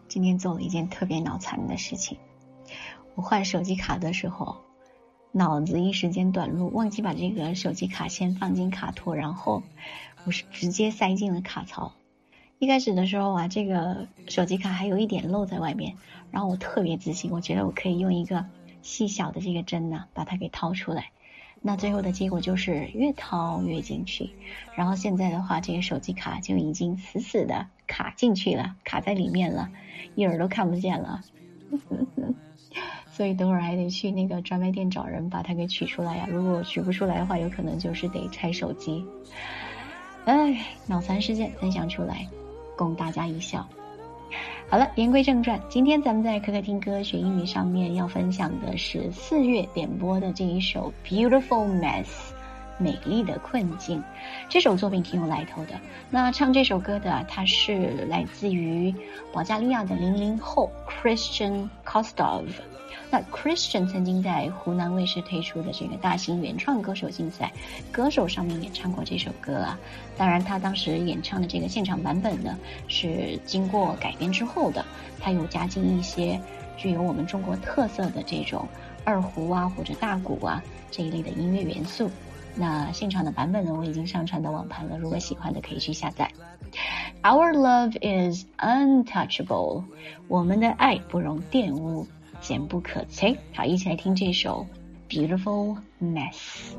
今天做了一件特别脑残的事情。我换手机卡的时候，脑子一时间短路，忘记把这个手机卡先放进卡托，然后我是直接塞进了卡槽。一开始的时候啊，这个手机卡还有一点漏在外面，然后我特别自信，我觉得我可以用一个细小的这个针呢把它给掏出来。那最后的结果就是越掏越进去，然后现在的话，这个手机卡就已经死死的卡进去了，卡在里面了，一会儿都看不见了。所以等会儿还得去那个专卖店找人把它给取出来呀。如果取不出来的话，有可能就是得拆手机。脑残事件分享出来，供大家一笑。好了，言归正传，今天咱们在可可听歌学英语上面要分享的是4月点播的这一首 Beautiful Mess， 美丽的困境。这首作品挺有来头的。那唱这首歌的他是来自于保加利亚的00后 Christian Kostov。那 Christian 曾经在湖南卫视推出的这个大型原创歌手竞赛歌手上面演唱过这首歌啊。当然他当时演唱的这个现场版本呢是经过改编之后的，他有加进一些具有我们中国特色的这种二胡啊或者大鼓啊这一类的音乐元素。那现场的版本呢我已经上传到网盘了，如果喜欢的可以去下载。Our love is untouchable， 我们的爱不容玷污，坚不可摧。好，一起来听这首 Beautiful Mess。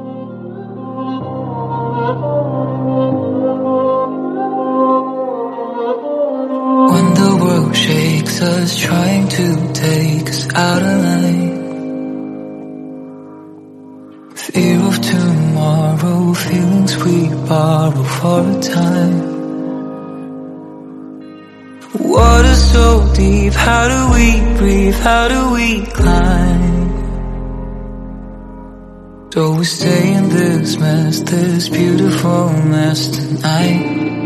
When the world shakes us, trying to take us out of line, fear of tomorrow, feelings we borrow for a time. Water so deep, how do we breathe, how do we climb? Do we stay in this mess, this beautiful mess tonight?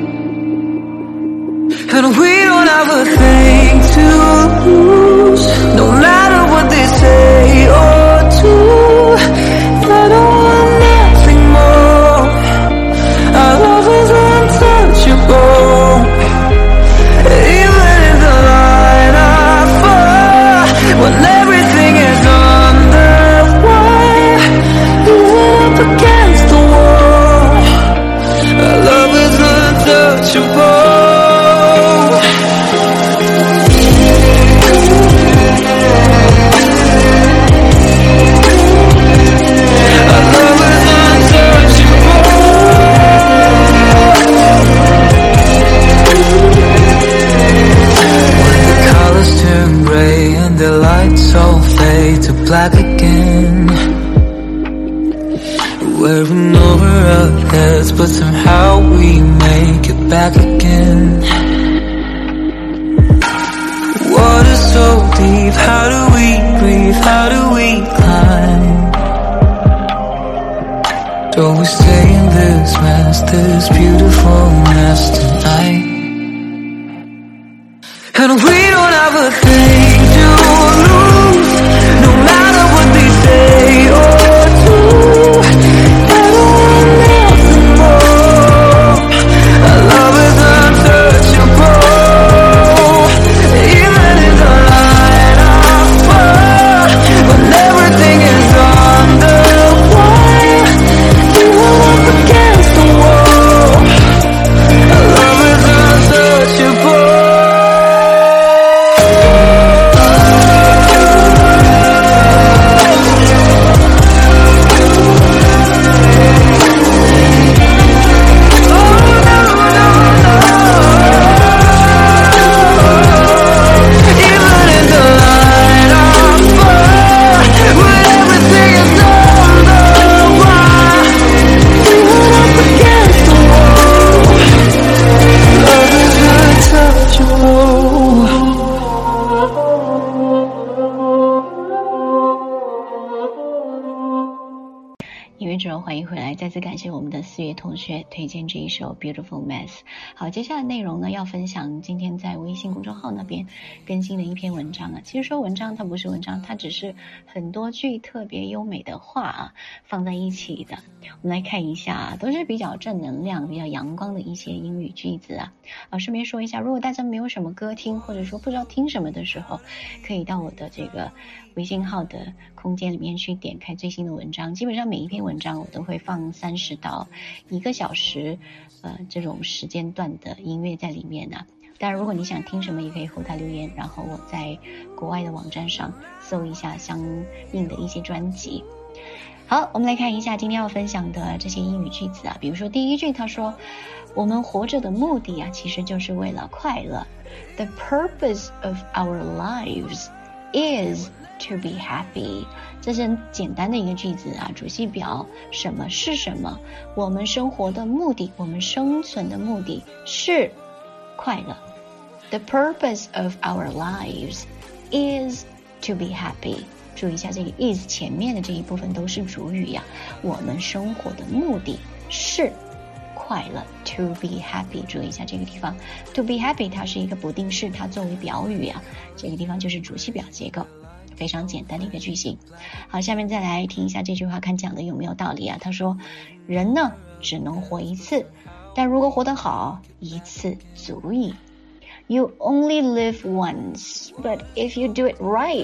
And we don't have a thing to lose, no matter what they say or do. I don't want nothing more, our love is untouchable. Even in the line of fire, when everything is underway, leaning up against the wall, our love is untouchable. The lights all fade to black again. Wearing over our heads, but somehow we make it back again. Water so deep, how do we breathe, how do we climb? Do we stay in this mess, this beautiful mess tonight? And we don't have a thing to lose, no matter what they say or do. I don't want nothing more, our love is untouchable. Even in the line of fire, when everything is underway, we will up against the wall, our love is untouchable. 之后欢迎回来，再次感谢我们的4月同学推荐这一首 Beautiful Mess。 好，接下来内容呢要分享今天在微信公众号那边更新的一篇文章啊。其实说文章它不是文章，它只是很多句特别优美的话啊放在一起的。我们来看一下，都是比较正能量比较阳光的一些英语句子啊。顺便说一下，如果大家没有什么歌听，或者说不知道听什么的时候，可以到我的这个微信号的空间里面去点开最新的文章，基本上每一篇文章我都会放30到1个小时这种时间段的音乐在里面呢。当然如果你想听什么也可以后台留言，然后我在国外的网站上搜一下相应的一些专辑。好，我们来看一下今天要分享的这些英语句子啊。比如说第一句他说，我们活着的目的啊其实就是为了快乐。 The purpose of our lives is to be happy。 这是很简单的一个句子啊，主系表什么是什么，我们生活的目的，我们生存的目的是快乐。 The purpose of our lives is to be happy。 注意一下这个 is 前面的这一部分都是主语呀，我们生活的目的是快乐 to be happy。 注意一下这个地方 to be happy 它是一个不定式，它作为表语啊，这个地方就是主系表结构，非常简单的一个句型。好，下面再来听一下这句话，看讲的有没有道理啊。他说，人呢只能活一次，但如果活得好，一次足矣。 You only live once, but if you do it right,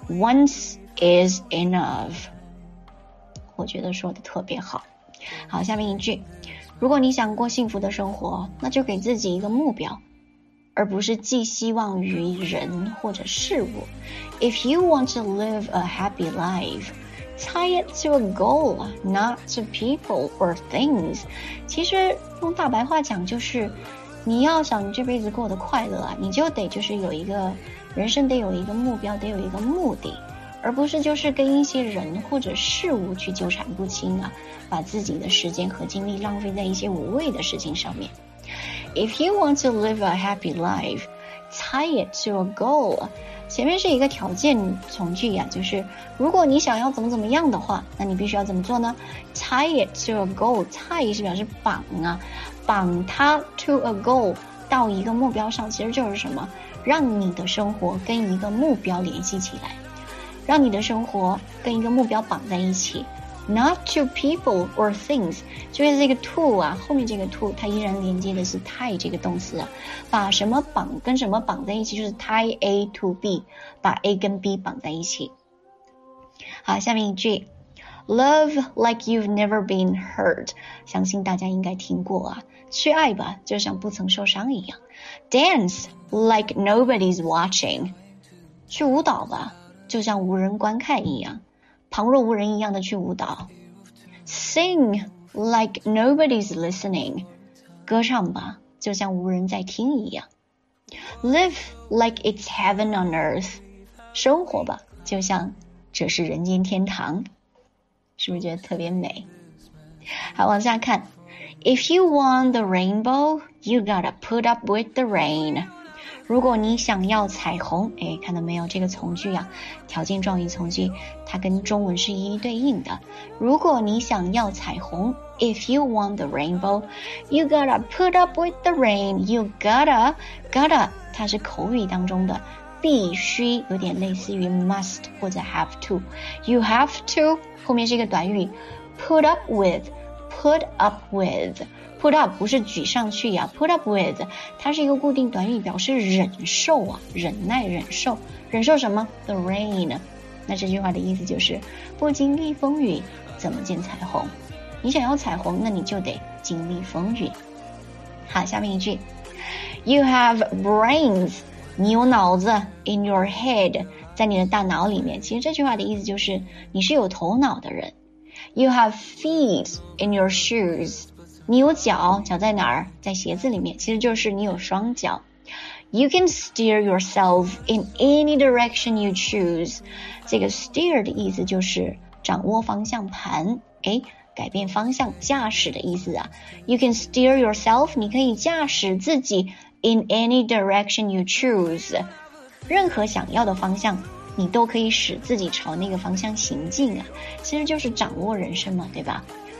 once is enough。 我觉得说的特别好。好，下面一句，如果你想过幸福的生活，那就给自己一个目标，而不是寄希望于人或者事物。 If you want to live a happy life, tie it to a goal, not to people or things。 其实用大白话讲就是，你要想这辈子过得快乐啊，你就得就是有一个人生得有一个目标，得有一个目的，而不是就是跟一些人或者事物去纠缠不清啊，把自己的时间和精力浪费在一些无谓的事情上面。If you want to live a happy life, tie it to a goal。 前面是一个条件从句呀，就是如果你想要怎么样的话，那你必须要怎么做呢？ Tie it to a goal。 tie 是表示绑啊，绑它 to a goal 到一个目标上，其实就是什么？让你的生活跟一个目标联系起来，让你的生活跟一个目标绑在一起。Not to people or things， 就是这个 to 啊，后面这个 to 它依然连接的是 tie 这个动词啊，把什么绑跟什么绑在一起，就是 tie A to B， 把 A 跟 B 绑在一起。好，下面一句 Love like you've never been hurt， 相信大家应该听过啊，去爱吧就像不曾受伤一样。 Dance like nobody's watching， 去舞蹈吧就像无人观看一样，旁若无人一样的去舞蹈。 Sing like nobody's listening， 歌唱吧就像无人在听一样。 Live like it's heaven on earth， 生活吧就像这是人间天堂。是不是觉得特别美？好，往下看 If you want the rainbow, you gotta put up with the rain。如果你想要彩虹，看到没有，这个从句啊，条件状语从句，它跟中文是一一对应的。如果你想要彩虹 If you want the rainbow, you gotta put up with the rain。 You gotta 它是口语当中的必须，有点类似于 must 或者 have to。 You have to 后面是一个短语 put up with。 Put up 不是举上去呀，put up with 它是一个固定短语，表示忍受啊，忍耐忍受什么 the rain。 那这句话的意思就是不经历风雨怎么见彩虹，你想要彩虹那你就得经历风雨。好，下面一句 You have brains， 你有脑子 in your head， 在你的大脑里面。其实这句话的意思就是你是有头脑的人。You have feet in your shoes， 你有脚在哪儿？在鞋子里面，其实就是你有双脚。You can steer yourself in any direction you choose。 这个 steer 的意思就是掌握方向盘，改变方向，驾驶的意思啊。You can steer yourself， 你可以驾驶自己 in any direction you choose， 任何想要的方向你都可以使自己朝那个方向行进啊，其实就是掌握人生嘛，对吧？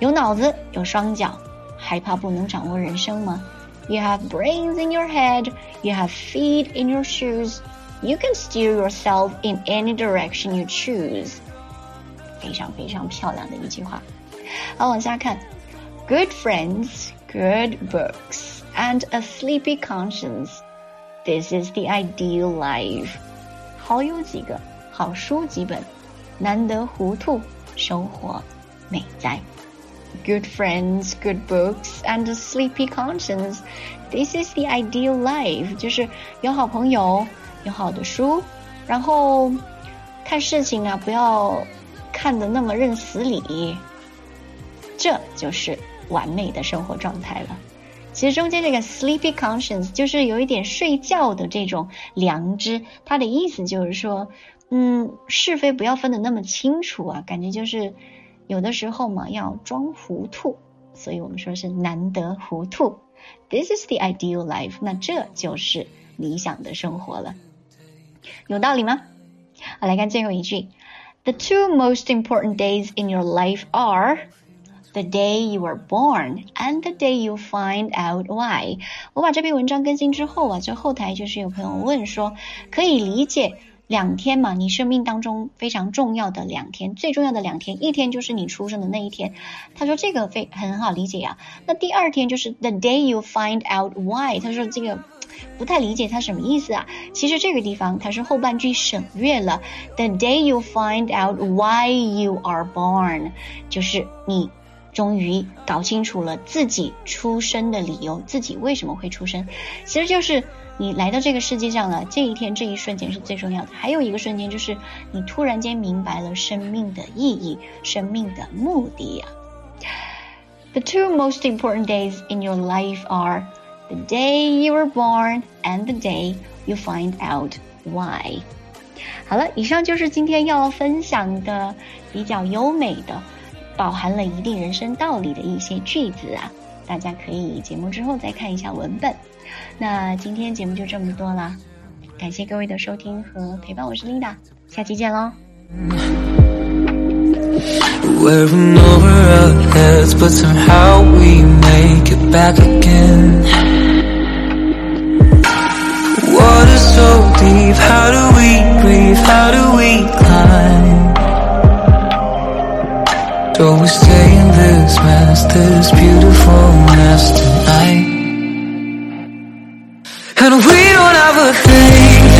有脑子，有双脚，还怕不能掌握人生吗？ You have brains in your head, you have feet in your shoes, you can steer yourself in any direction you choose. 非常非常漂亮的一句话。好，往下看。Good friends, good books, and a sleepy conscience. This is the ideal life. 好友几个，好书几本，难得糊涂，收获美哉。Good friends, good books, and a sleepy conscience. This is the ideal life. 就是有好朋友，有好的书，然后看事情啊，不要看得那么认死理，这就是完美的生活状态了。其实中间这个 sleepy conscience 就是有一点睡觉的这种良知，它的意思就是说，是非不要分得那么清楚啊，感觉就是有的时候嘛要装糊涂，所以我们说是难得糊涂。This is the ideal life. 那这就是理想的生活了，有道理吗？好，来看最后一句。The two most important days in your life are the day you were born and the day you find out why. 我把这篇文章更新之后啊，就后台就是有朋友问说，可以理解2天嘛，你生命当中非常重要的2天，最重要的2天，一天就是你出生的那一天。他说这个很好理解啊。那第2天就是 the day you find out why. 他说这个不太理解它什么意思啊？其实这个地方它是后半句省略了 the day you find out why you are born， 就是你终于搞清楚了自己出生的理由，自己为什么会出生。其实就是你来到这个世界上了，这一天这一瞬间是最重要的。还有一个瞬间就是你突然间明白了生命的意义，生命的目的啊。The two most important days in your life are the day you were born and the day you find out why. 好了，以上就是今天要分享的比较优美的饱含了一定人生道理的一些句子啊，大家可以节目之后再看一下文本。那今天节目就这么多了，感谢各位的收听和陪伴，我是 Linda， 下期见咯。 Wearing over our heads, but somehow we make it back again. Water so deep, how do we breathe, how do we climb? Don't we stay in this mess, this beautiful mess tonight? And we don't have a thing